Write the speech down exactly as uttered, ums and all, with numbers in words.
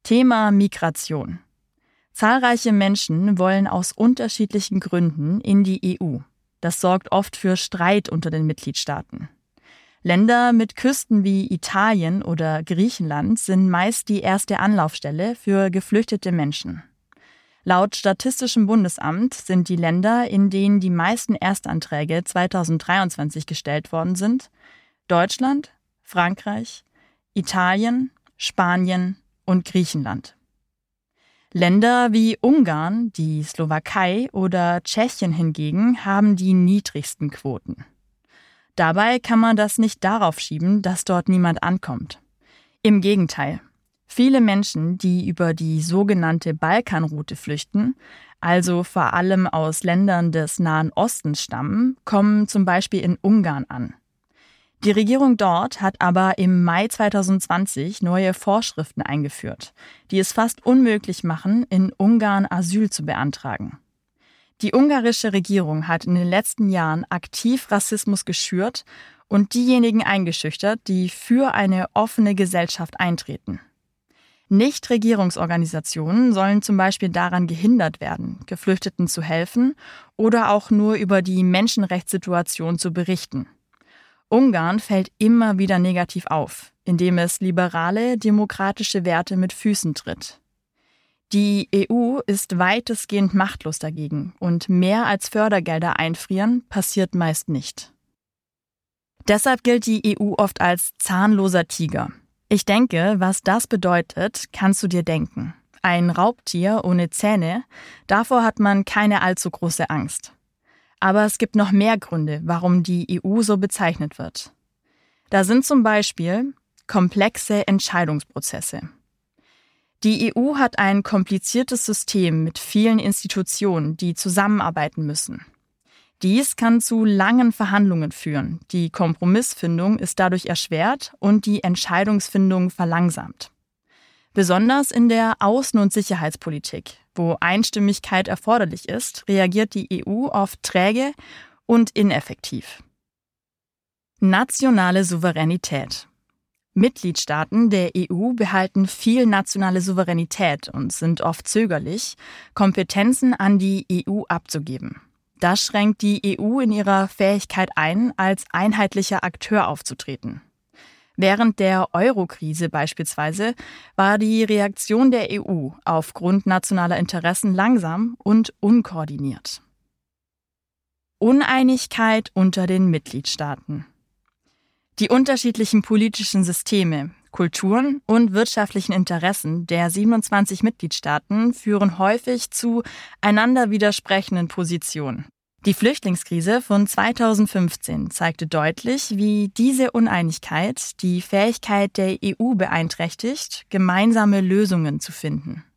Thema Migration. Zahlreiche Menschen wollen aus unterschiedlichen Gründen in die E U. Das sorgt oft für Streit unter den Mitgliedstaaten. Länder mit Küsten wie Italien oder Griechenland sind meist die erste Anlaufstelle für geflüchtete Menschen. Laut Statistischem Bundesamt sind die Länder, in denen die meisten Erstanträge zweitausenddreiundzwanzig gestellt worden sind, Deutschland, Frankreich, Italien, Spanien und Griechenland. Länder wie Ungarn, die Slowakei oder Tschechien hingegen haben die niedrigsten Quoten. Dabei kann man das nicht darauf schieben, dass dort niemand ankommt. Im Gegenteil. Viele Menschen, die über die sogenannte Balkanroute flüchten, also vor allem aus Ländern des Nahen Ostens stammen, kommen zum Beispiel in Ungarn an. Die Regierung dort hat aber im Mai zweitausendzwanzig neue Vorschriften eingeführt, die es fast unmöglich machen, in Ungarn Asyl zu beantragen. Die ungarische Regierung hat in den letzten Jahren aktiv Rassismus geschürt und diejenigen eingeschüchtert, die für eine offene Gesellschaft eintreten. Nichtregierungsorganisationen sollen zum Beispiel daran gehindert werden, Geflüchteten zu helfen oder auch nur über die Menschenrechtssituation zu berichten. Ungarn fällt immer wieder negativ auf, indem es liberale, demokratische Werte mit Füßen tritt. Die E U ist weitestgehend machtlos dagegen und mehr als Fördergelder einfrieren passiert meist nicht. Deshalb gilt die E U oft als zahnloser Tiger. Ich denke, was das bedeutet, kannst du dir denken. Ein Raubtier ohne Zähne, davor hat man keine allzu große Angst. Aber es gibt noch mehr Gründe, warum die E U so bezeichnet wird. Da sind zum Beispiel komplexe Entscheidungsprozesse. Die E U hat ein kompliziertes System mit vielen Institutionen, die zusammenarbeiten müssen. Dies kann zu langen Verhandlungen führen. Die Kompromissfindung ist dadurch erschwert und die Entscheidungsfindung verlangsamt. Besonders in der Außen- und Sicherheitspolitik, wo Einstimmigkeit erforderlich ist, reagiert die E U oft träge und ineffektiv. Nationale Souveränität. Mitgliedstaaten der E U behalten viel nationale Souveränität und sind oft zögerlich, Kompetenzen an die E U abzugeben. Das schränkt die E U in ihrer Fähigkeit ein, als einheitlicher Akteur aufzutreten. Während der Euro-Krise beispielsweise war die Reaktion der E U aufgrund nationaler Interessen langsam und unkoordiniert. Uneinigkeit unter den Mitgliedstaaten. Die unterschiedlichen politischen Systeme, Kulturen und wirtschaftlichen Interessen der siebenundzwanzig Mitgliedstaaten führen häufig zu einander widersprechenden Positionen. Die Flüchtlingskrise von zweitausendfünfzehn zeigte deutlich, wie diese Uneinigkeit die Fähigkeit der E U beeinträchtigt, gemeinsame Lösungen zu finden.